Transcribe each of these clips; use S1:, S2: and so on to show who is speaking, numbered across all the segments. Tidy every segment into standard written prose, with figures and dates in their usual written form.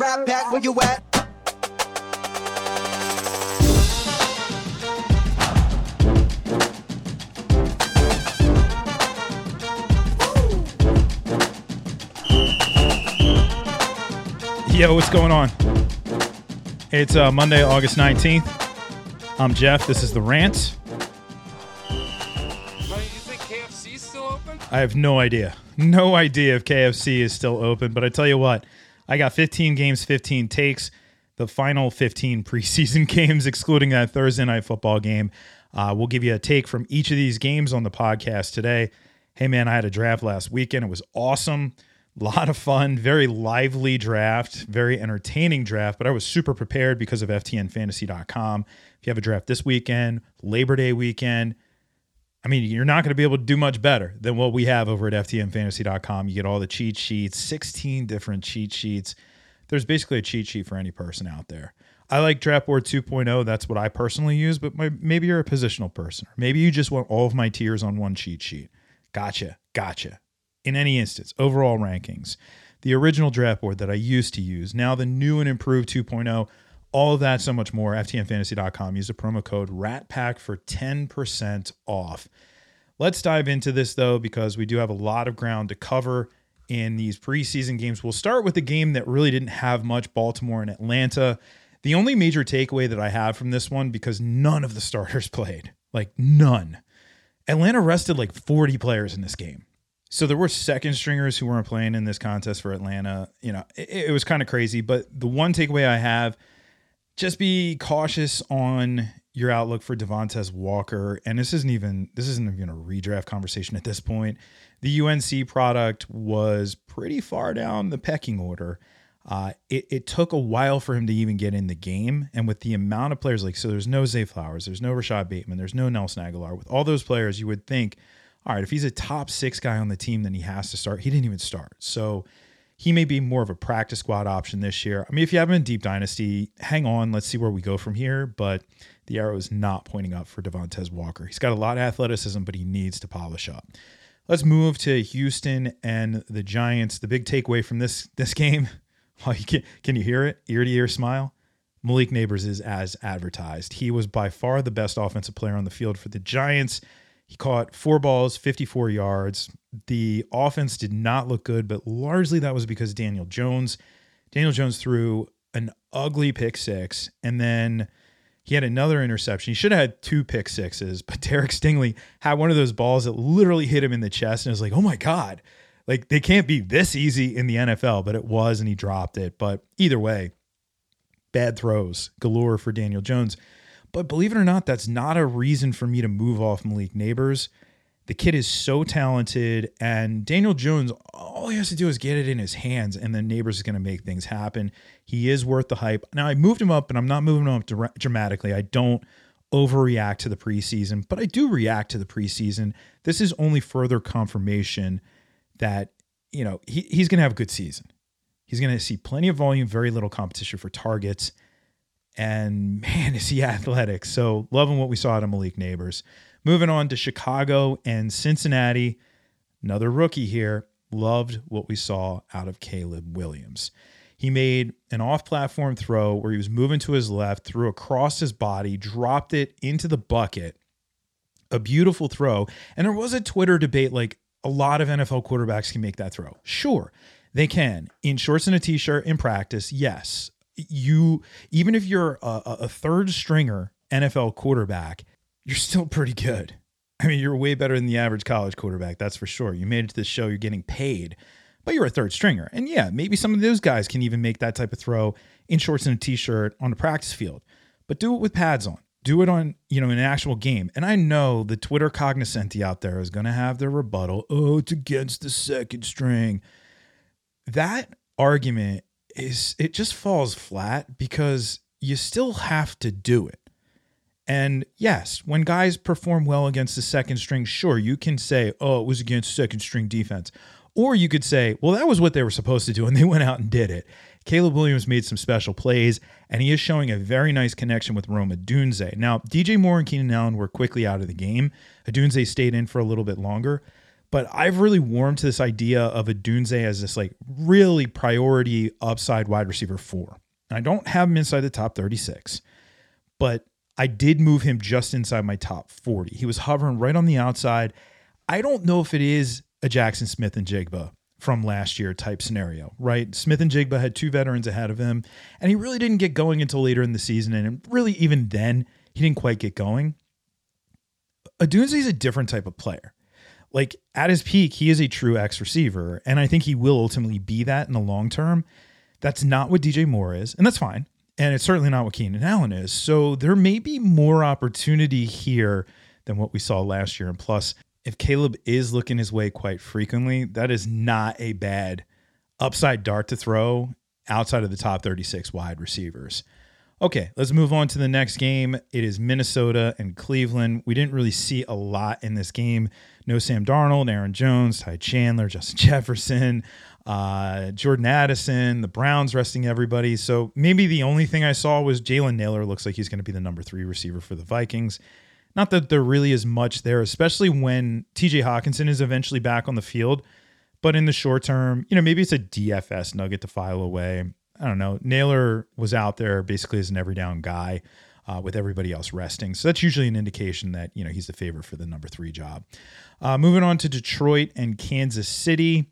S1: Rat Pack, where you at?
S2: Yo, what's going on? It's Monday, August 19th. I'm Jeff. This is The Rant.
S3: You think KFC's still open?
S2: I have no idea. No idea if KFC is still open, but I tell you what, I got 15 games, 15 takes. The final 15 preseason games, excluding that Thursday night football game. We'll give you a take from each of these games on the podcast today. Hey, man, I had a draft last weekend. It was awesome. A lot of fun, very lively draft, very entertaining draft, but I was super prepared because of FTNFantasy.com. If you have a draft this weekend, Labor Day weekend, I mean, you're not going to be able to do much better than what we have over at FTNFantasy.com. You get all the cheat sheets, 16 different cheat sheets. There's basically a cheat sheet for any person out there. I like Draft Board 2.0. That's what I personally use, but maybe you're a positional person. Or maybe you just want all of my tiers on one cheat sheet. Gotcha. In any instance, overall rankings, the original draft board that I used to use, now the new and improved 2.0, all of that, so much more, FTNFantasy.com. Use the promo code RATPACK for 10% off. Let's dive into this, though, because we do have a lot of ground to cover in these preseason games. We'll start with a game that really didn't have much, Baltimore and Atlanta. The only major takeaway that I have from this one, because none of the starters played, like none. Atlanta rested like 40 players in this game. So there were second stringers who weren't playing in this contest for Atlanta. You know, it was kind of crazy, but the one takeaway I have, just be cautious on your outlook for Devontae Walker. And this isn't even a redraft conversation at this point. The UNC product was pretty far down the pecking order. It took a while for him to even get in the game. And with the amount of players, so there's no Zay Flowers, there's no Rashad Bateman, there's no Nelson Aguilar. With all those players, you would think, all right, if he's a top 6 guy on the team, then he has to start. He didn't even start. So he may be more of a practice squad option this year. I mean, if you have him in Deep Dynasty, hang on. Let's see where we go from here. But the arrow is not pointing up for Devontae Walker. He's got a lot of athleticism, but he needs to polish up. Let's move to Houston and the Giants. The big takeaway from this game, can you hear it? Ear-to-ear smile. Malik Nabers is as advertised. He was by far the best offensive player on the field for the Giants. He caught 4 balls, 54 yards. The offense did not look good, but largely that was because Daniel Jones threw an ugly pick 6, and then he had another interception. He should have had 2 pick 6s, but Derek Stingley had one of those balls that literally hit him in the chest, and it was like, oh my God, like they can't be this easy in the NFL, but it was, and he dropped it. But either way, bad throws galore for Daniel Jones. But believe it or not, that's not a reason for me to move off Malik Nabers. The kid is so talented, and Daniel Jones, all he has to do is get it in his hands, and then Nabers is going to make things happen. He is worth the hype. Now, I moved him up, and I'm not moving him up dramatically. I don't overreact to the preseason, but I do react to the preseason. This is only further confirmation that, he's going to have a good season. He's going to see plenty of volume, very little competition for targets. And man, is he athletic. So loving what we saw out of Malik Nabers. Moving on to Chicago and Cincinnati. Another rookie here. Loved what we saw out of Caleb Williams. He made an off-platform throw where he was moving to his left, threw across his body, dropped it into the bucket. A beautiful throw. And there was a Twitter debate, like a lot of NFL quarterbacks can make that throw. Sure, they can. In shorts and a t-shirt in practice, yes. Even if you're a third stringer NFL quarterback, you're still pretty good. I mean, you're way better than the average college quarterback. That's for sure. You made it to the show. You're getting paid, but you're a third stringer. And yeah, maybe some of those guys can even make that type of throw in shorts and a t-shirt on the practice field, but do it with pads on. Do it on, in an actual game. And I know the Twitter cognoscenti out there is going to have their rebuttal. Oh, it's against the second string. That argument it just falls flat because you still have to do it. And yes, when guys perform well against the second string, sure, you can say, oh, it was against second string defense. Or you could say, well, that was what they were supposed to do, and they went out and did it. Caleb Williams made some special plays, and he is showing a very nice connection with Rome Odunze. Now, DJ Moore and Keenan Allen were quickly out of the game. Odunze stayed in for a little bit longer. But I've really warmed to this idea of Odunze as this like really priority upside wide receiver 4. And I don't have him inside the top 36, but I did move him just inside my top 40. He was hovering right on the outside. I don't know if it is a Jackson Smith and Jigba from last year type scenario, right? Smith and Jigba had 2 veterans ahead of him, and he really didn't get going until later in the season. And really, even then, he didn't quite get going. Odunze is a different type of player. Like at his peak, he is a true X receiver, and I think he will ultimately be that in the long term. That's not what DJ Moore is, and that's fine. And it's certainly not what Keenan Allen is. So there may be more opportunity here than what we saw last year. And plus, if Caleb is looking his way quite frequently, that is not a bad upside dart to throw outside of the top 36 wide receivers. Okay, let's move on to the next game. It is Minnesota and Cleveland. We didn't really see a lot in this game. No Sam Darnold, Aaron Jones, Ty Chandler, Justin Jefferson, Jordan Addison, the Browns resting everybody. So maybe the only thing I saw was Jalen Nailor looks like he's going to be the number 3 receiver for the Vikings. Not that there really is much there, especially when TJ Hawkinson is eventually back on the field. But in the short term, maybe it's a DFS nugget to file away. I don't know. Naylor was out there basically as an every down guy with everybody else resting. So that's usually an indication that, he's the favorite for the number 3 job. Moving on to Detroit and Kansas City.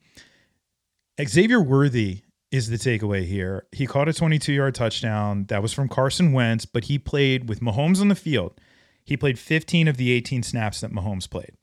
S2: Xavier Worthy is the takeaway here. He caught a 22-yard touchdown. That was from Carson Wentz, but he played with Mahomes on the field. He played 15 of the 18 snaps that Mahomes played.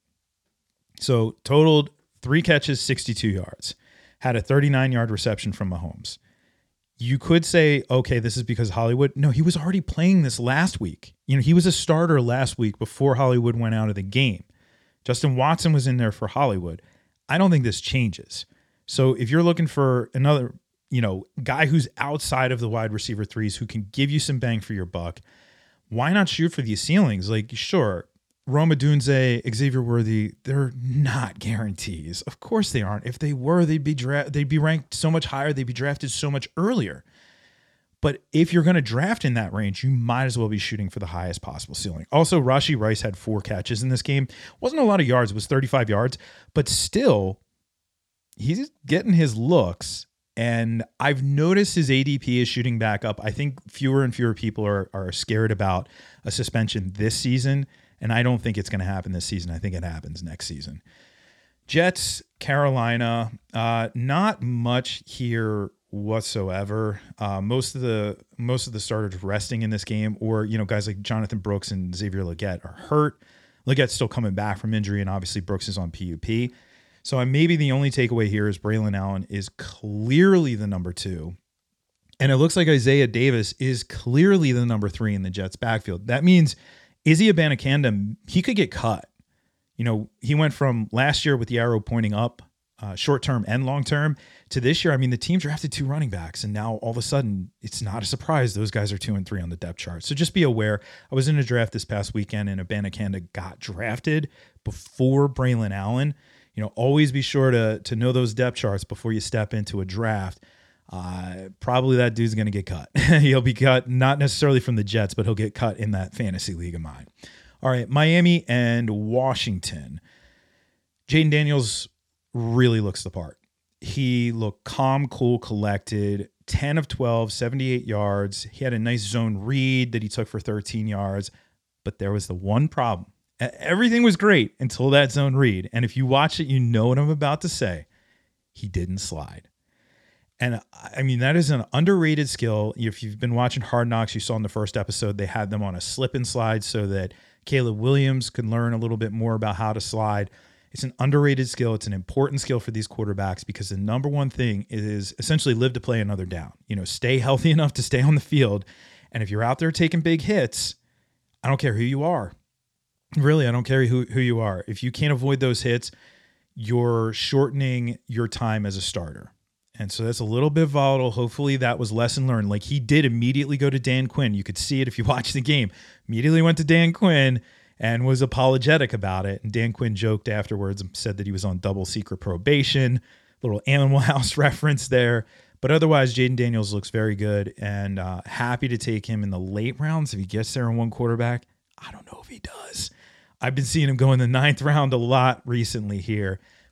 S2: So totaled 3 catches, 62 yards. Had a 39-yard reception from Mahomes. You could say, okay, this is because Hollywood. No, he was already playing this last week. He was a starter last week before Hollywood went out of the game. Justin Watson was in there for Hollywood. I don't think this changes. So if you're looking for another, guy who's outside of the wide receiver 3s who can give you some bang for your buck, why not shoot for these ceilings? Like, sure, Rome Odunze, Xavier Worthy, they're not guarantees. Of course they aren't. If they were, they'd be ranked so much higher. They'd be drafted so much earlier. But if you're going to draft in that range, you might as well be shooting for the highest possible ceiling. Also, Rashee Rice had 4 catches in this game. Wasn't a lot of yards. It was 35 yards. But still, he's getting his looks. And I've noticed his ADP is shooting back up. I think fewer and fewer people are scared about a suspension this season. And I don't think it's going to happen this season. I think it happens next season. Jets, Carolina, not much here whatsoever. Most of the starters resting in this game, or guys like Jonathan Brooks and Xavier Legette are hurt. Legette's still coming back from injury, and obviously Brooks is on PUP. So maybe the only takeaway here is Braylon Allen is clearly the number 2. And it looks like Isaiah Davis is clearly the number 3 in the Jets backfield. That means Izzy Abanikanda, he could get cut. He went from last year with the arrow pointing up, short-term and long-term, to this year. I mean, the team drafted 2 running backs, and now all of a sudden, it's not a surprise those guys are 2 and 3 on the depth chart. So just be aware. I was in a draft this past weekend, and Abanikanda got drafted before Braylon Allen. Always be sure to know those depth charts before you step into a draft. Probably that dude's going to get cut. He'll be cut, not necessarily from the Jets, but he'll get cut in that fantasy league of mine. All right, Miami and Washington. Jaden Daniels really looks the part. He looked calm, cool, collected, 10 of 12, 78 yards. He had a nice zone read that he took for 13 yards, but there was the one problem. Everything was great until that zone read. And if you watch it, you know what I'm about to say. He didn't slide. And I mean, that is an underrated skill. If you've been watching Hard Knocks, you saw in the first episode, they had them on a slip and slide so that Caleb Williams could learn a little bit more about how to slide. It's an underrated skill. It's an important skill for these quarterbacks because the number one thing is essentially live to play another down. Stay healthy enough to stay on the field. And if you're out there taking big hits, I don't care who you are. Really, I don't care who you are. If you can't avoid those hits, you're shortening your time as a starter. And so that's a little bit volatile. Hopefully that was lesson learned. Like he did immediately go to Dan Quinn. You could see it if you watch the game. Immediately went to Dan Quinn and was apologetic about it. And Dan Quinn joked afterwards and said that he was on double secret probation. Little Animal House reference there. But otherwise, Jaden Daniels looks very good and happy to take him in the late rounds if he gets there in one quarterback. I don't know if he does. I've been seeing him go in the 9th round a lot recently here,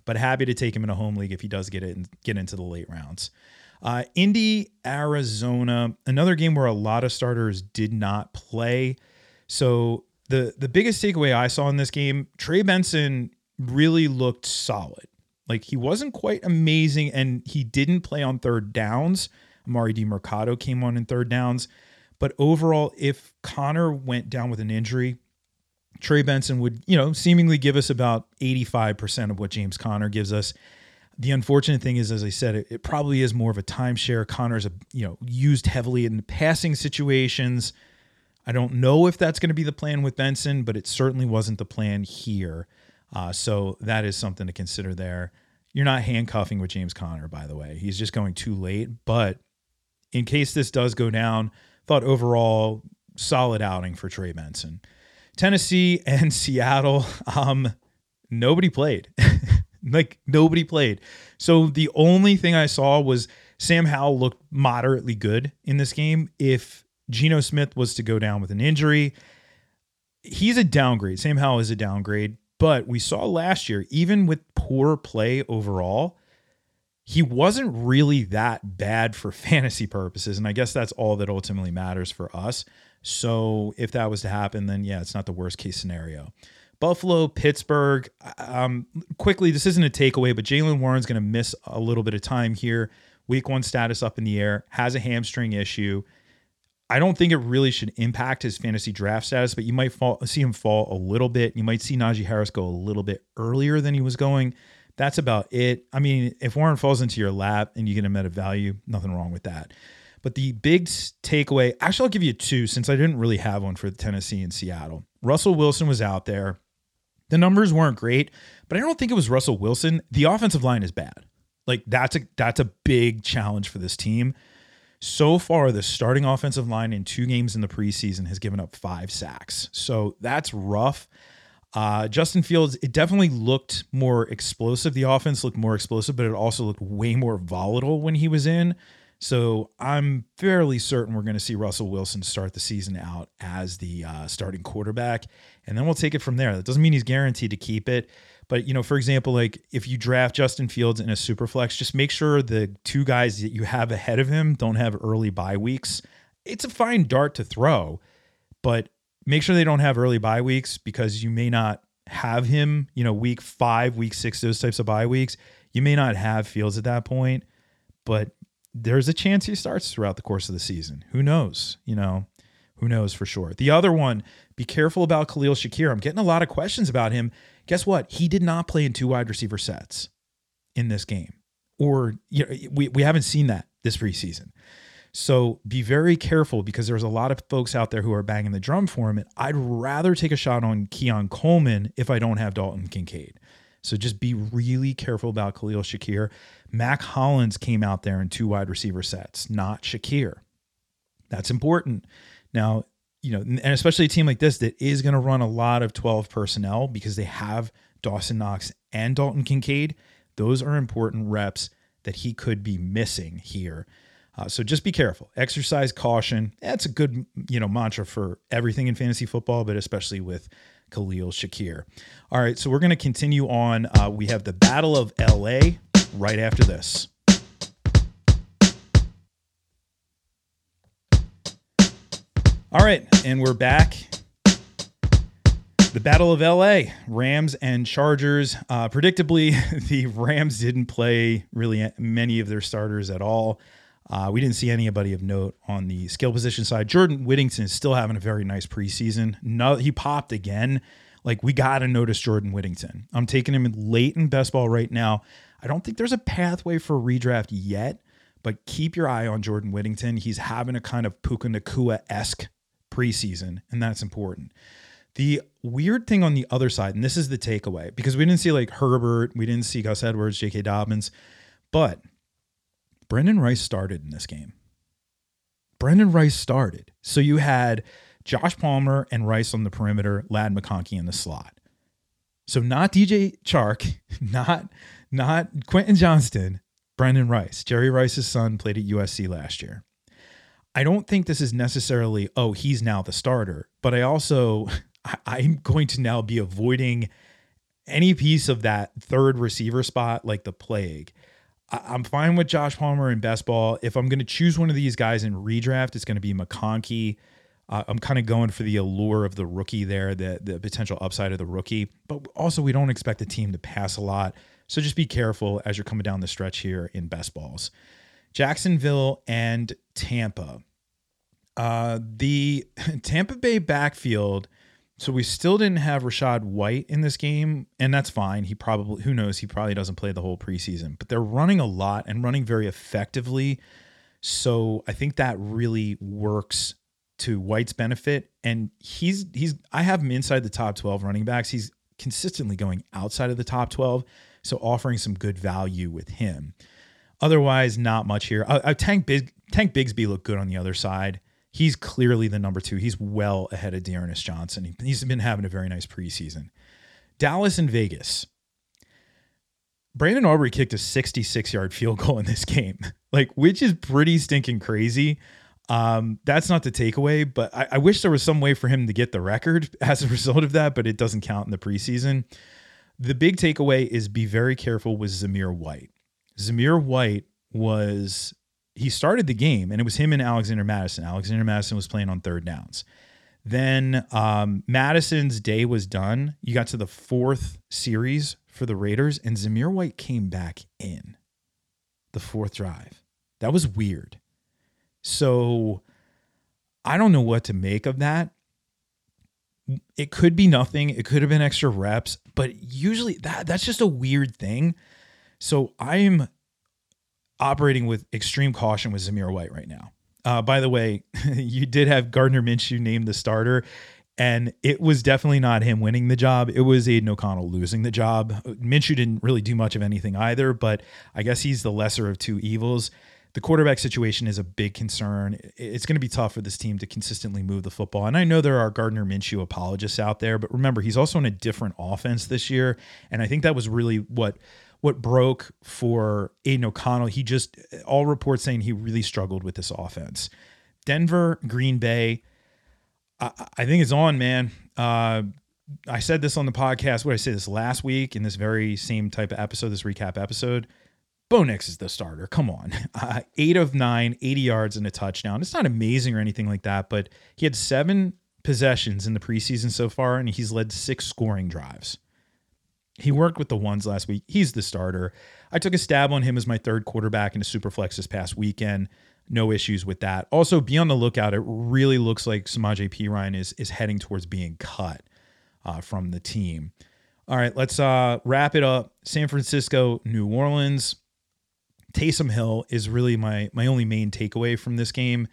S2: but happy to take him in a home league if he does get into the late rounds. Indy, Arizona, another game where a lot of starters did not play. So the biggest takeaway I saw in this game, Trey Benson really looked solid. Like, he wasn't quite amazing, and he didn't play on third downs. Amari DiMercado came on in third downs. But overall, if Connor went down with an injury, Trey Benson would, seemingly give us about 85% of what James Conner gives us. The unfortunate thing is, as I said, it probably is more of a timeshare. Connor's, used heavily in passing situations. I don't know if that's going to be the plan with Benson, but it certainly wasn't the plan here. So that is something to consider there. You're not handcuffing with James Conner, by the way. He's just going too late. But in case this does go down, thought overall solid outing for Trey Benson. Tennessee and Seattle, nobody played. Nobody played. So the only thing I saw was Sam Howell looked moderately good in this game. If Geno Smith was to go down with an injury, he's a downgrade. Sam Howell is a downgrade. But we saw last year, even with poor play overall, he wasn't really that bad for fantasy purposes. And I guess that's all that ultimately matters for us. So if that was to happen, then yeah, it's not the worst case scenario. Buffalo, Pittsburgh. Quickly, this isn't a takeaway, but Jaylen Warren's going to miss a little bit of time here. Week 1 status up in the air, has a hamstring issue. I don't think it really should impact his fantasy draft status, but you might see him fall a little bit. You might see Najee Harris go a little bit earlier than he was going. That's about it. I mean, if Warren falls into your lap and you get him at a value, nothing wrong with that. But the big takeaway, actually, I'll give you 2 since I didn't really have one for Tennessee and Seattle. Russell Wilson was out there. The numbers weren't great, but I don't think it was Russell Wilson. The offensive line is bad. That's a big challenge for this team. So far, the starting offensive line in 2 games in the preseason has given up 5 sacks. So that's rough. Justin Fields, it definitely looked more explosive. The offense looked more explosive, but it also looked way more volatile when he was in. So I'm fairly certain we're going to see Russell Wilson start the season out as the starting quarterback, and then we'll take it from there. That doesn't mean he's guaranteed to keep it. But, for example, if you draft Justin Fields in a super flex, just make sure the 2 guys that you have ahead of him don't have early bye weeks. It's a fine dart to throw, but make sure they don't have early bye weeks because you may not have him, week 5, week 6, those types of bye weeks. You may not have Fields at that point, but there's a chance he starts throughout the course of the season. Who knows? Who knows for sure. The other one, be careful about Khalil Shakir. I'm getting a lot of questions about him. Guess what? He did not play in 2 wide receiver sets in this game. Or we haven't seen that this preseason. So be very careful because there's a lot of folks out there who are banging the drum for him. And I'd rather take a shot on Keon Coleman if I don't have Dalton Kincaid. So just be really careful about Khalil Shakir. Mac Hollins came out there in 2 wide receiver sets, not Shakir. That's important. Now, and especially a team like this that is going to run a lot of 12 personnel because they have Dawson Knox and Dalton Kincaid. Those are important reps that he could be missing here. So just be careful. Exercise caution. That's a good, mantra for everything in fantasy football, but especially with Khalil Shakir. All right, so we're going to continue on. We have the Battle of LA right after this. All right, and we're back. The Battle of LA, Rams and Chargers. Predictably, the Rams didn't play really many of their starters at all. We didn't see anybody of note on the skill position side. Jordan Whittington is still having a very nice preseason. No, he popped again. We got to notice Jordan Whittington. I'm taking him late in best ball right now. I don't think there's a pathway for redraft yet, but keep your eye on Jordan Whittington. He's having a kind of Puka Nacua-esque preseason, and that's important. The weird thing on the other side, and this is the takeaway, because we didn't see Herbert, we didn't see Gus Edwards, J.K. Dobbins, but Brendan Rice started in this game. Brendan Rice started. So you had Josh Palmer and Rice on the perimeter, Ladd McConkey in the slot. So not DJ Chark, not Quentin Johnston, Brendan Rice. Jerry Rice's son played at USC last year. I don't think this is necessarily, he's now the starter, but I'm going to now be avoiding any piece of that third receiver spot like the plague. I'm fine with Josh Palmer in best ball. If I'm going to choose one of these guys in redraft, it's going to be McConkey. I'm kind of going for the allure of the rookie there, the potential upside of the rookie. But also, we don't expect the team to pass a lot. So just be careful as you're coming down the stretch here in best balls. Jacksonville and Tampa. The Tampa Bay backfield, so we still didn't have Rachaad White in this game, and that's fine. He probably, who knows, he probably doesn't play the whole preseason. But they're running a lot and running very effectively. So I think that really works to White's benefit. And I have him inside the top 12 running backs. He's consistently going outside of the top 12, so offering some good value with him. Otherwise, not much here. Tank Bigsby looked good on the other side. He's clearly the number 2. He's well ahead of Dearness Johnson. He's been having a very nice preseason. Dallas and Vegas. Brandon Aubrey kicked a 66-yard field goal in this game, which is pretty stinking crazy. That's not the takeaway, but I wish there was some way for him to get the record as a result of that, but it doesn't count in the preseason. The big takeaway is be very careful with Zamir White. Zamir White he started the game, and it was him and Alexander Mattison. Alexander Mattison was playing on third downs. Then Madison's day was done. You got to the 4th series for the Raiders, and Zamir White came back in the 4th drive. That was weird. So I don't know what to make of that. It could be nothing. It could have been extra reps, but usually that's just a weird thing. So I'm operating with extreme caution with Zamir White right now. By the way, you did have Gardner Minshew named the starter, and it was definitely not him winning the job. It was Aiden O'Connell losing the job. Minshew didn't really do much of anything either, but I guess he's the lesser of two evils. The quarterback situation is a big concern. It's going to be tough for this team to consistently move the football. And I know there are Gardner Minshew apologists out there, but remember, he's also in a different offense this year. And I think that was really what broke for Aiden O'Connell. All reports saying he really struggled with this offense. Denver, Green Bay, I think it's on, man. I said this on the podcast. What did I say this last week in this very same type of episode, this recap episode? Bo Nix is the starter. Come on. 8 of 9, 80 yards and a touchdown. It's not amazing or anything like that, but he had 7 possessions in the preseason so far, and he's led 6 scoring drives. He worked with the ones last week. He's the starter. I took a stab on him as my third quarterback in a Superflex this past weekend. No issues with that. Also, be on the lookout. It really looks like Samaje Perine is heading towards being cut from the team. All right, let's wrap it up. San Francisco, New Orleans. Taysom Hill is really my only main takeaway from this game.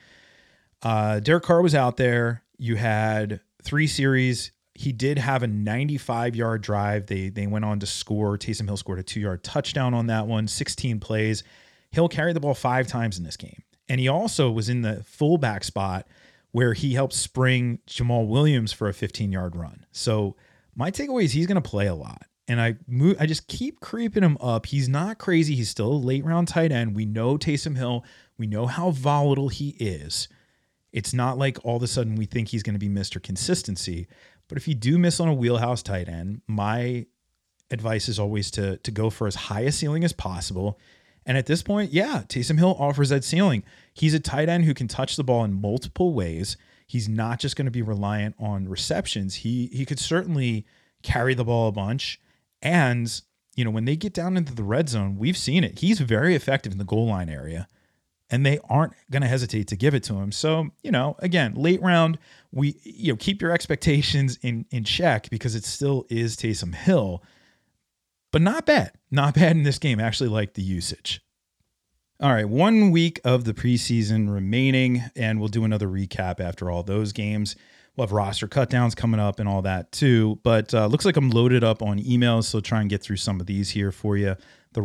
S2: Derek Carr was out there. You had 3 series. He did have a 95-yard drive. They went on to score. Taysom Hill scored a 2-yard touchdown on that one, 16 plays. Hill carried the ball 5 times in this game. And he also was in the fullback spot where he helped spring Jamal Williams for a 15-yard run. So my takeaway is he's going to play a lot. And I just keep creeping him up. He's not crazy. He's still a late-round tight end. We know Taysom Hill. We know how volatile he is. It's not like all of a sudden we think he's going to be Mr. Consistency. But if you do miss on a wheelhouse tight end, my advice is always to go for as high a ceiling as possible. And at this point, yeah, Taysom Hill offers that ceiling. He's a tight end who can touch the ball in multiple ways. He's not just going to be reliant on receptions. He could certainly carry the ball a bunch. And, when they get down into the red zone, we've seen it. He's very effective in the goal line area, and they aren't going to hesitate to give it to him. So, again, late round, keep your expectations in check because it still is Taysom Hill, but not bad. Not bad in this game. I actually like the usage. All right, 1 week of the preseason remaining, and we'll do another recap after all those games. We'll have roster cutdowns coming up and all that too. But looks like I'm loaded up on emails, so try and get through some of these here for you. The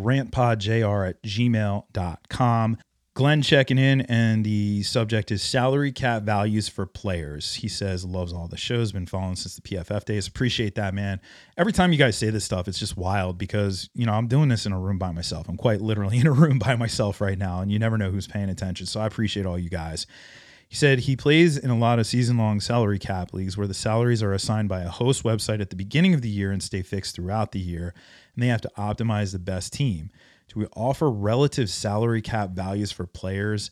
S2: rantpodjr@gmail.com. Glenn checking in, and the subject is salary cap values for players. He says loves all the shows, been following since the PFF days. Appreciate that, man. Every time you guys say this stuff, it's just wild because, I'm doing this in a room by myself. I'm quite literally in a room by myself right now, and you never know who's paying attention. So I appreciate all you guys. He said he plays in a lot of season-long salary cap leagues where the salaries are assigned by a host website at the beginning of the year and stay fixed throughout the year, and they have to optimize the best team. Do we offer relative salary cap values for players?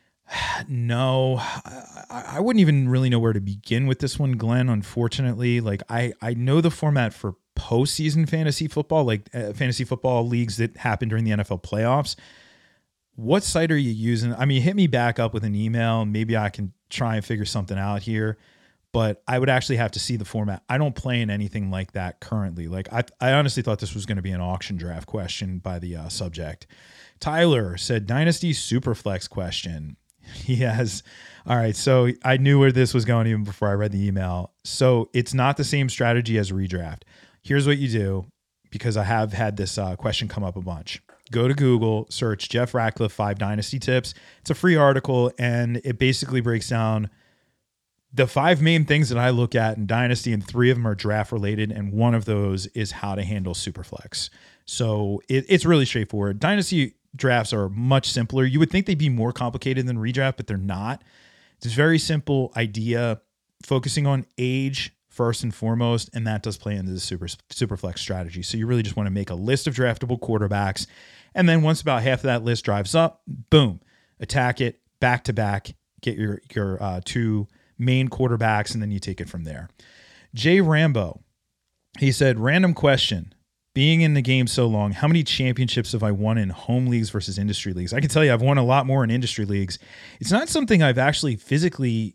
S2: No, I wouldn't even really know where to begin with this one, Glenn, unfortunately. Like, I know the format for postseason fantasy football, like fantasy football leagues that happen during the NFL playoffs. What site are you using? I mean, hit me back up with an email. Maybe I can try and figure something out here, but I would actually have to see the format. I don't play in anything like that currently. Like I honestly thought this was going to be an auction draft question by the subject. Tyler said, Dynasty Superflex question. He has, all right, so I knew where this was going even before I read the email. So it's not the same strategy as redraft. Here's what you do, because I have had this question come up a bunch. Go to Google, search Jeff Ratcliffe 5 Dynasty Tips. It's a free article, and it basically breaks down the 5 main things that I look at in Dynasty, and 3 of them are draft related, and one of those is how to handle Superflex. So it's really straightforward. Dynasty drafts are much simpler. You would think they'd be more complicated than redraft, but they're not. It's a very simple idea, focusing on age first and foremost, and that does play into the Superflex strategy. So you really just want to make a list of draftable quarterbacks, and then once about half of that list drives up, boom, attack it back to back, get your 2 main quarterbacks, and then you take it from there. Jay Rambo, he said, random question. Being in the game so long, how many championships have I won in home leagues versus industry leagues? I can tell you I've won a lot more in industry leagues. It's not something I've actually physically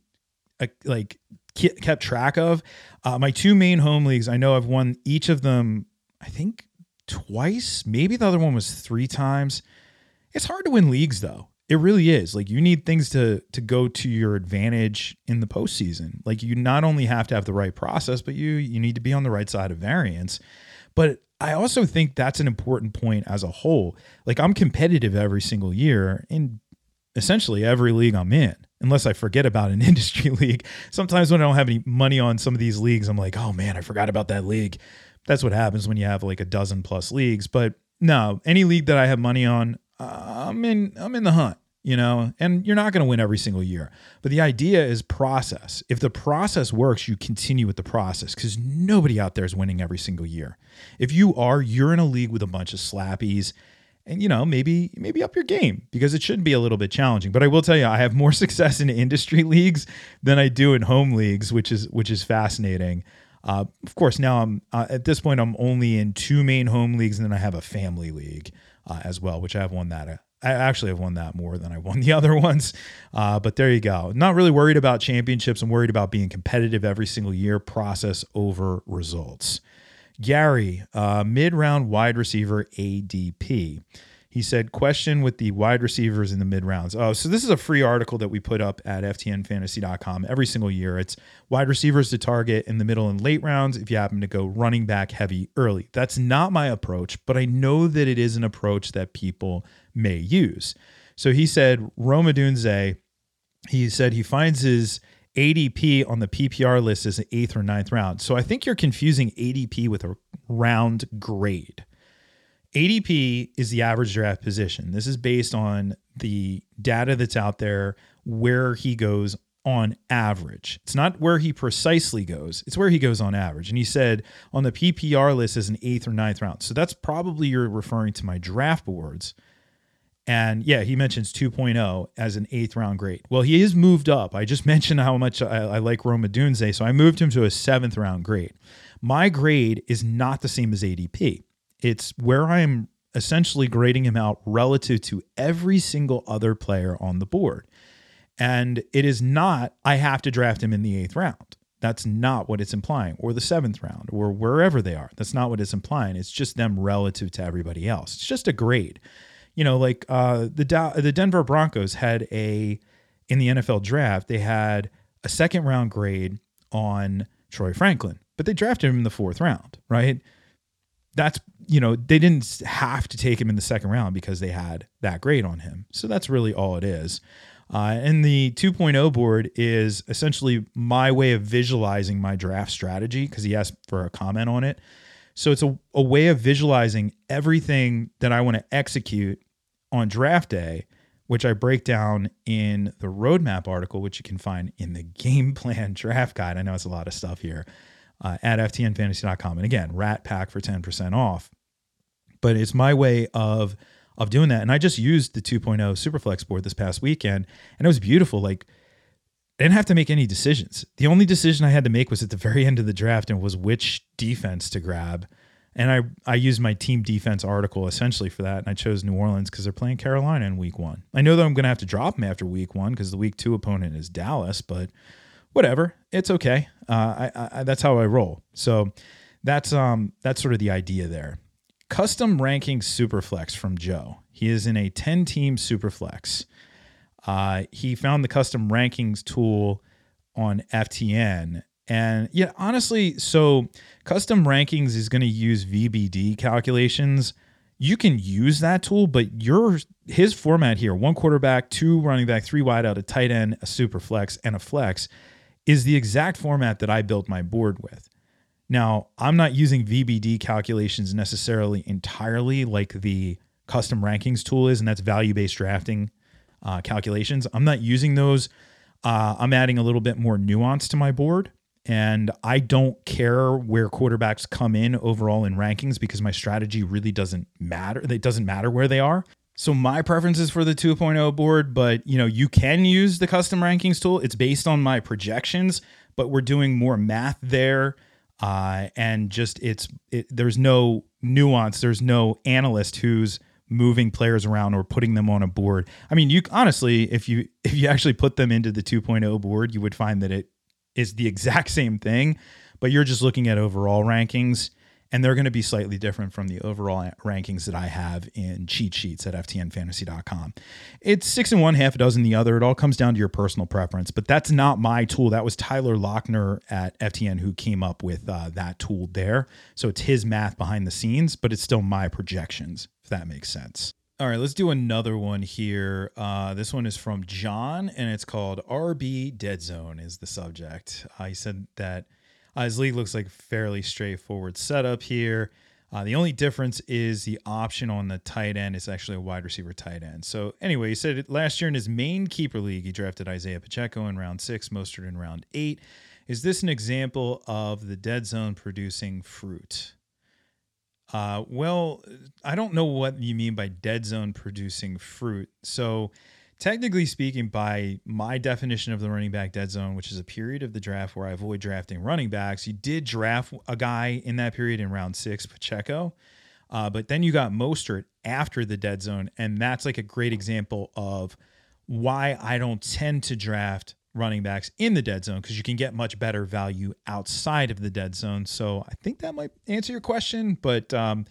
S2: kept track of. My 2 main home leagues, I know I've won each of them, I think twice. Maybe the other one was 3 times. It's hard to win leagues, though. It really is. Like, you need things to go to your advantage in the postseason. Like, you not only have to have the right process, but you need to be on the right side of variance. But I also think that's an important point as a whole. Like, I'm competitive every single year in essentially every league I'm in, unless I forget about an industry league. Sometimes when I don't have any money on some of these leagues, I'm like, oh man, I forgot about that league. That's what happens when you have like a dozen plus leagues. But no, any league that I have money on, I'm in the hunt, you know, and you're not going to win every single year. But the idea is process. If the process works, you continue with the process, because nobody out there is winning every single year. If you are, you're in a league with a bunch of slappies, and, you know, maybe up your game, because it should be a little bit challenging. But I will tell you, I have more success in industry leagues than I do in home leagues, which is fascinating. Of course, now I'm at this point, I'm only in 2 main home leagues, and then I have a family league as well, which I have won that. I actually have won that more than I won the other ones. But there you go. Not really worried about championships. I'm worried about being competitive every single year, process over results. Gary, mid-round wide receiver ADP. He said, question with the wide receivers in the mid-rounds. Oh, so this is a free article that we put up at ftnfantasy.com every single year. It's wide receivers to target in the middle and late rounds if you happen to go running back heavy early. That's not my approach, but I know that it is an approach that people may use. So he said, Rome Odunze, he said he finds his ADP on the PPR list as an 8th or 9th round. So I think you're confusing ADP with a round grade. ADP is the average draft position. This is based on the data that's out there, where he goes on average. It's not where he precisely goes. It's where he goes on average. And he said on the PPR list as an 8th or 9th round. So that's probably you're referring to my draft boards. And yeah, he mentions 2.0 as an 8th round grade. Well, he is moved up. I just mentioned how much I like Rome Odunze, so I moved him to a 7th round grade. My grade is not the same as ADP. It's where I'm essentially grading him out relative to every single other player on the board. And it is not, I have to draft him in the 8th round. That's not what it's implying, or the 7th round, or wherever they are. That's not what it's implying. It's just them relative to everybody else. It's just a grade. You know, like the Denver Broncos had in the NFL draft, they had a 2nd round grade on Troy Franklin, but they drafted him in the 4th round, right? That's, you know, they didn't have to take him in the 2nd round because they had that grade on him. So that's really all it is. And the 2.0 board is essentially my way of visualizing my draft strategy, because he asked for a comment on it. So it's a way of visualizing everything that I want to execute on draft day which I break down in the roadmap article, which you can find in the game plan draft guide. I know it's a lot of stuff here at ftnfantasy.com. And again, Rat Pack for 10% off. But it's my way of doing that. And I just used the 2.0 Superflex board this past weekend, and it was beautiful. Like, I didn't have to make any decisions. The only decision I had to make was at the very end of the draft, and was which defense to grab. And I used my team defense article essentially for that, and I chose New Orleans because they're playing Carolina in week 1. I know that I'm going to have to drop them after week 1 because the week 2 opponent is Dallas, but whatever, it's okay. That's how I roll. So that's sort of the idea there. Custom ranking Superflex from Joe. He is in a 10-team Superflex. He found the custom rankings tool on FTN. And yeah, honestly, so custom rankings is going to use VBD calculations. You can use that tool, but his format here, 1 quarterback, 2 running back, 3 wide out, a tight end, a super flex, and a flex, is the exact format that I built my board with. Now, I'm not using VBD calculations necessarily entirely like the custom rankings tool is, and that's value-based drafting calculations. I'm not using those. I'm adding a little bit more nuance to my board. And I don't care where quarterbacks come in overall in rankings because my strategy really doesn't matter. It doesn't matter where they are. So my preference is for the 2.0 board, but you can use the custom rankings tool. It's based on my projections, but we're doing more math there. And just there's no nuance. There's no analyst who's moving players around or putting them on a board. I mean, you honestly, if you actually put them into the 2.0 board, you would find that it is the exact same thing, but you're just looking at overall rankings, and they're going to be slightly different from the overall rankings that I have in cheat sheets at ftnfantasy.com. It's 6 in one, half a dozen the other. It all comes down to your personal preference, but that's not my tool. That was Tyler Lochner at FTN who came up with that tool there. So it's his math behind the scenes, but it's still my projections, if that makes sense. All right, let's do another one here. This one is from John, and it's called RB Dead Zone is the subject. He said that his league looks like fairly straightforward setup here. The only difference is the option on the tight end is actually a wide receiver tight end. So anyway, he said last year in his main keeper league, he drafted Isaiah Pacheco in round 6, Mostert in round 8. Is this an example of the dead zone producing fruit? Well, I don't know what you mean by dead zone producing fruit. So technically speaking, by my definition of the running back dead zone, which is a period of the draft where I avoid drafting running backs, you did draft a guy in that period in round 6, Pacheco, but then you got Mostert after the dead zone. And that's like a great example of why I don't tend to draft running backs in the dead zone, because you can get much better value outside of the dead zone. So I think that might answer your question, but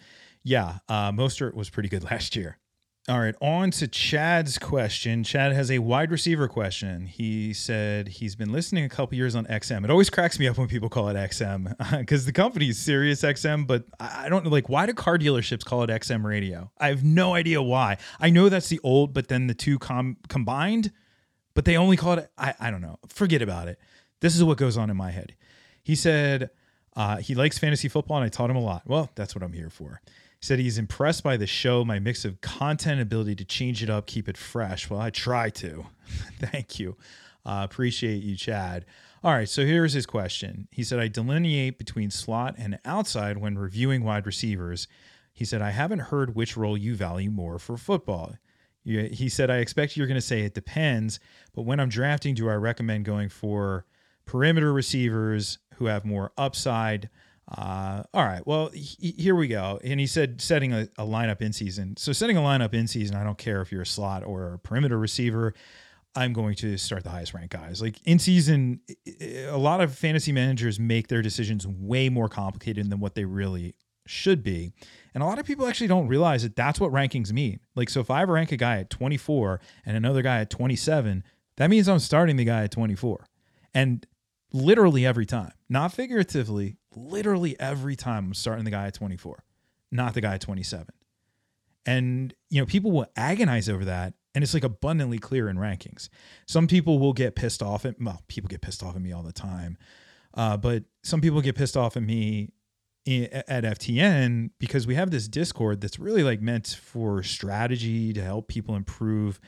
S2: Mostert was pretty good last year. All right, on to Chad's question. Chad has a wide receiver question. He said he's been listening a couple years on XM. It always cracks me up when people call it XM because the company is Sirius XM, but I don't know, like, why do car dealerships call it XM radio? I have no idea why. I know that's the old, but then the two combined, but they only call it, I don't know. Forget about it. This is what goes on in my head. He said he likes fantasy football, and I taught him a lot. Well, that's what I'm here for. He said he's impressed by the show, my mix of content, ability to change it up, keep it fresh. Well, I try to. Thank you. Appreciate you, Chad. All right, so here's his question. He said, I delineate between slot and outside when reviewing wide receivers. He said, I haven't heard which role you value more for football. He said, I expect you're going to say it depends, but when I'm drafting, do I recommend going for perimeter receivers who have more upside? All right, well, here we go. And he said setting a lineup in season. So setting a lineup in season, I don't care if you're a slot or a perimeter receiver, I'm going to start the highest ranked guys. Like in season, a lot of fantasy managers make their decisions way more complicated than what they really should be. And a lot of people actually don't realize that that's what rankings mean. Like, so if I rank a guy at 24 and another guy at 27, that means I'm starting the guy at 24. And literally every time, not figuratively, literally every time I'm starting the guy at 24, not the guy at 27. And, people will agonize over that. And it's like abundantly clear in rankings. Some people will get pissed off people get pissed off at me all the time. But some people get pissed off at me at FTN because we have this Discord that's really like meant for strategy to help people improve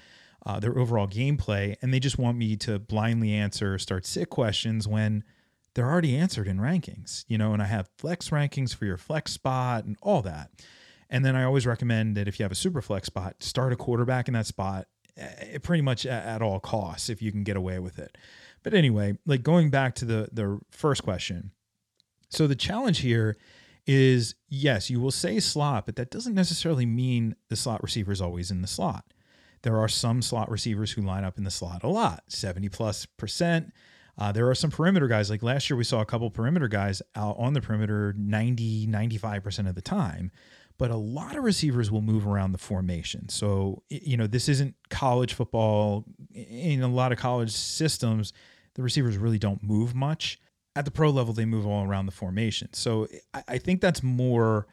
S2: their overall gameplay, and they just want me to blindly answer start sit questions when they're already answered in rankings, and I have flex rankings for your flex spot and all that. And then I always recommend that if you have a super flex spot, start a quarterback in that spot pretty much at all costs if you can get away with it. But anyway, like going back to the first question. So the challenge here is, yes, you will say slot, but that doesn't necessarily mean the slot receiver is always in the slot. There are some slot receivers who line up in the slot a lot, 70+%. There are some perimeter guys. Like last year, we saw a couple perimeter guys out on the perimeter 95% of the time. But a lot of receivers will move around the formation. So, this isn't college football. In a lot of college systems, the receivers really don't move much. At the pro level, they move all around the formation. So I think that's more,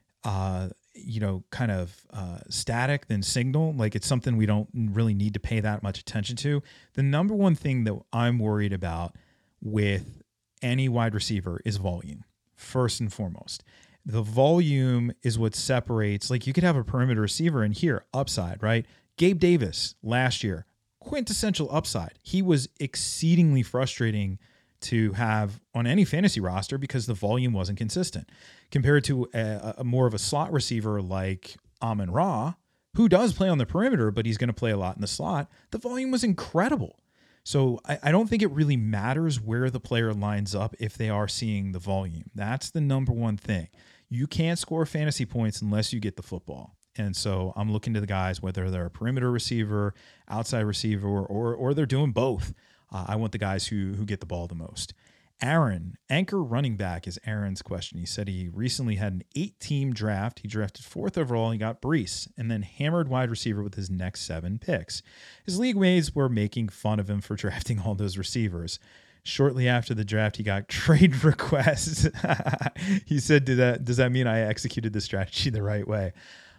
S2: static than signal. Like it's something we don't really need to pay that much attention to. The number one thing that I'm worried about with any wide receiver is volume, first and foremost. The volume is what separates, like you could have a perimeter receiver and here, upside, right? Gabe Davis last year, quintessential upside. He was exceedingly frustrating to have on any fantasy roster because the volume wasn't consistent compared to a more of a slot receiver like Amon-Ra, who does play on the perimeter, but he's going to play a lot in the slot. The volume was incredible. So I don't think it really matters where the player lines up if they are seeing the volume. That's the number one thing. You can't score fantasy points unless you get the football. And so I'm looking to the guys, whether they're a perimeter receiver, outside receiver, or they're doing both. I want the guys who get the ball the most. Aaron, anchor running back is Aaron's question. He said he recently had an 8-team draft. He drafted 4th overall. He got Brees and then hammered wide receiver with his next 7 picks. His league mates were making fun of him for drafting all those receivers. Shortly after the draft, he got trade requests. He said, does that mean I executed the strategy the right way?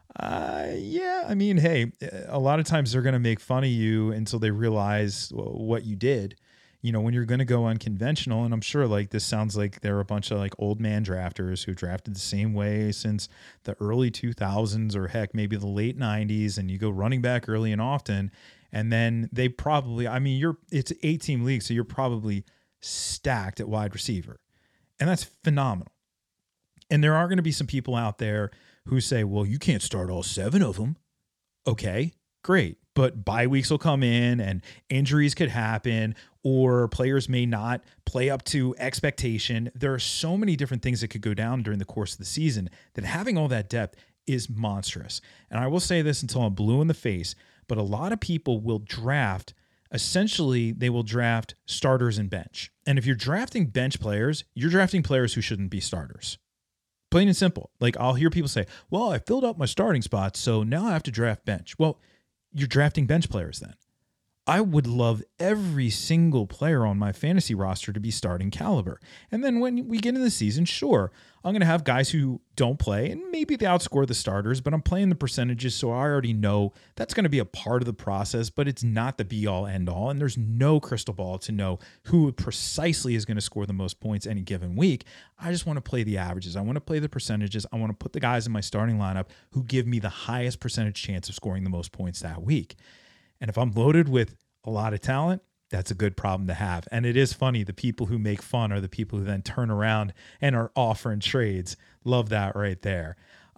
S2: Yeah, I mean, hey, a lot of times they're going to make fun of you until they realize what you did. When you're going to go unconventional, and I'm sure like this sounds like they're a bunch of like old man drafters who drafted the same way since the early 2000s or heck, maybe the late 90s, and you go running back early and often, and then they probably, it's an 8-team league, so you're probably stacked at wide receiver, and that's phenomenal. And there are going to be some people out there who say, well, you can't start all 7 of them. Okay, great. But bye weeks will come in and injuries could happen, or players may not play up to expectation. There are so many different things that could go down during the course of the season that having all that depth is monstrous. And I will say this until I'm blue in the face, but a lot of people will draft, essentially they will draft starters and bench. And if you're drafting bench players, you're drafting players who shouldn't be starters. Plain and simple. Like I'll hear people say, well, I filled up my starting spots, so now I have to draft bench. Well, you're drafting bench players then. I would love every single player on my fantasy roster to be starting caliber. And then when we get into the season, sure, I'm going to have guys who don't play and maybe they outscore the starters, but I'm playing the percentages, so I already know that's going to be a part of the process, but it's not the be-all, end-all, and there's no crystal ball to know who precisely is going to score the most points any given week. I just want to play the averages. I want to play the percentages. I want to put the guys in my starting lineup who give me the highest percentage chance of scoring the most points that week. And if I'm loaded with a lot of talent, that's a good problem to have. And it is funny, the people who make fun are the people who then turn around and are offering trades. Love that right there.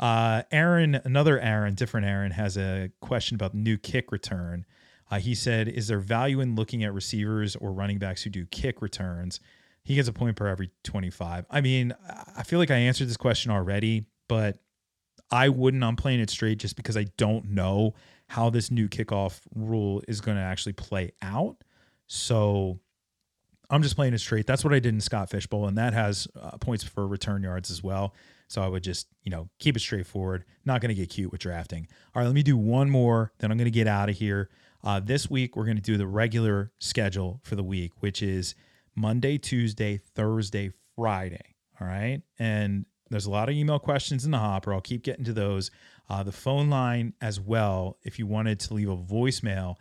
S2: Aaron, another Aaron, different Aaron, has a question about new kick return. He said, is there value in looking at receivers or running backs who do kick returns? He gets a point per every 25. I mean, I feel like I answered this question already, but I wouldn't. I'm playing it straight just because I don't know how this new kickoff rule is going to actually play out. So I'm just playing it straight. That's what I did in Scott Fishbowl, and that has points for return yards as well. So I would just, keep it straightforward. Not going to get cute with drafting. All right, let me do one more, then I'm going to get out of here. This week, we're going to do the regular schedule for the week, which is Monday, Tuesday, Thursday, Friday. All right, and there's a lot of email questions in the hopper. I'll keep getting to those. The phone line as well, if you wanted to leave a voicemail,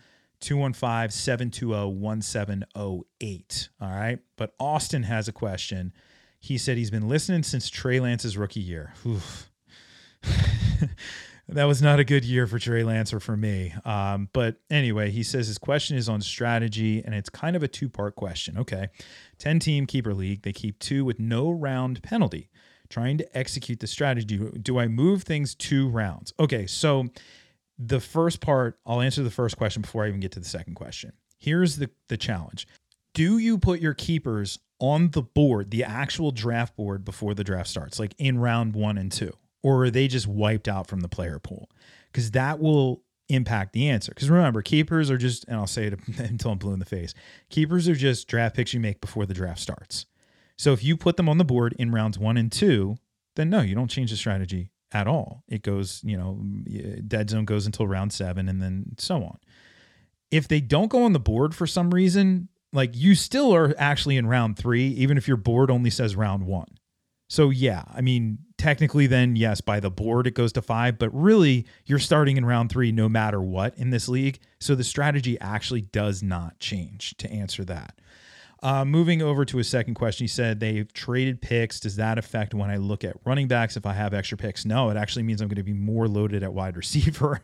S2: 215-720-1708. All right. But Austin has a question. He said he's been listening since Trey Lance's rookie year. That was not a good year for Trey Lance or for me. But anyway, he says his question is on strategy, and it's kind of a two-part question. Okay, 10-team keeper league. They keep 2 with no round penalty. Trying to execute the strategy. Do I move things 2 rounds? Okay, so the first part, I'll answer the first question before I even get to the second question. Here's the challenge. Do you put your keepers on the board, the actual draft board, before the draft starts, like in round 1 and 2? Or are they just wiped out from the player pool? Because that will impact the answer. Because remember, keepers are just, and I'll say it until I'm blue in the face, keepers are just draft picks you make before the draft starts. So if you put them on the board in rounds 1 and 2, then no, you don't change the strategy at all. It goes, dead zone goes until round 7 and then so on. If they don't go on the board for some reason, like you still are actually in round 3, even if your board only says round 1. So yeah, I mean, technically then, yes, by the board it goes to 5, but really you're starting in round 3 no matter what in this league. So the strategy actually does not change, to answer that. Moving over to his second question, he said they've traded picks. Does that affect when I look at running backs if I have extra picks? No, it actually means I'm going to be more loaded at wide receiver.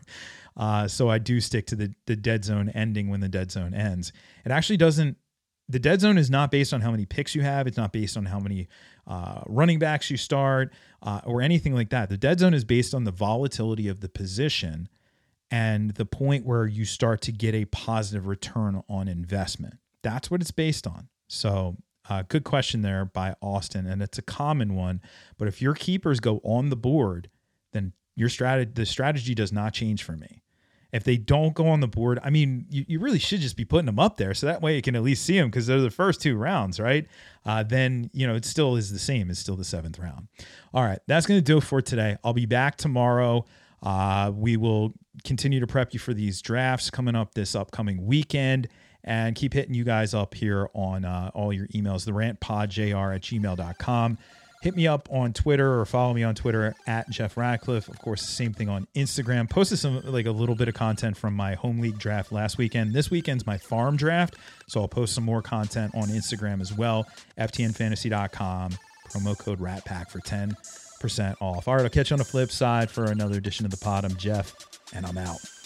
S2: So I do stick to the dead zone ending when the dead zone ends. It actually doesn't. The dead zone is not based on how many picks you have. It's not based on how many running backs you start or anything like that. The dead zone is based on the volatility of the position and the point where you start to get a positive return on investment. That's what it's based on. So good question there by Austin, and it's a common one. But if your keepers go on the board, then the strategy does not change for me. If they don't go on the board, I mean, you really should just be putting them up there. So that way you can at least see them because they're the first 2 rounds, right? Then, it still is the same. It's still the 7th round. All right. That's going to do it for today. I'll be back tomorrow. We will continue to prep you for these drafts coming up this upcoming weekend and keep hitting you guys up here on all your emails, therantpodjr@gmail.com. Hit me up on Twitter or follow me on Twitter at Jeff Ratcliffe. Of course, the same thing on Instagram. Posted a little bit of content from my home league draft last weekend. This weekend's my farm draft, so I'll post some more content on Instagram as well. FTNFantasy.com, promo code RATPACK for 10% off. All right, I'll catch you on the flip side for another edition of the pod. I'm Jeff, and I'm out.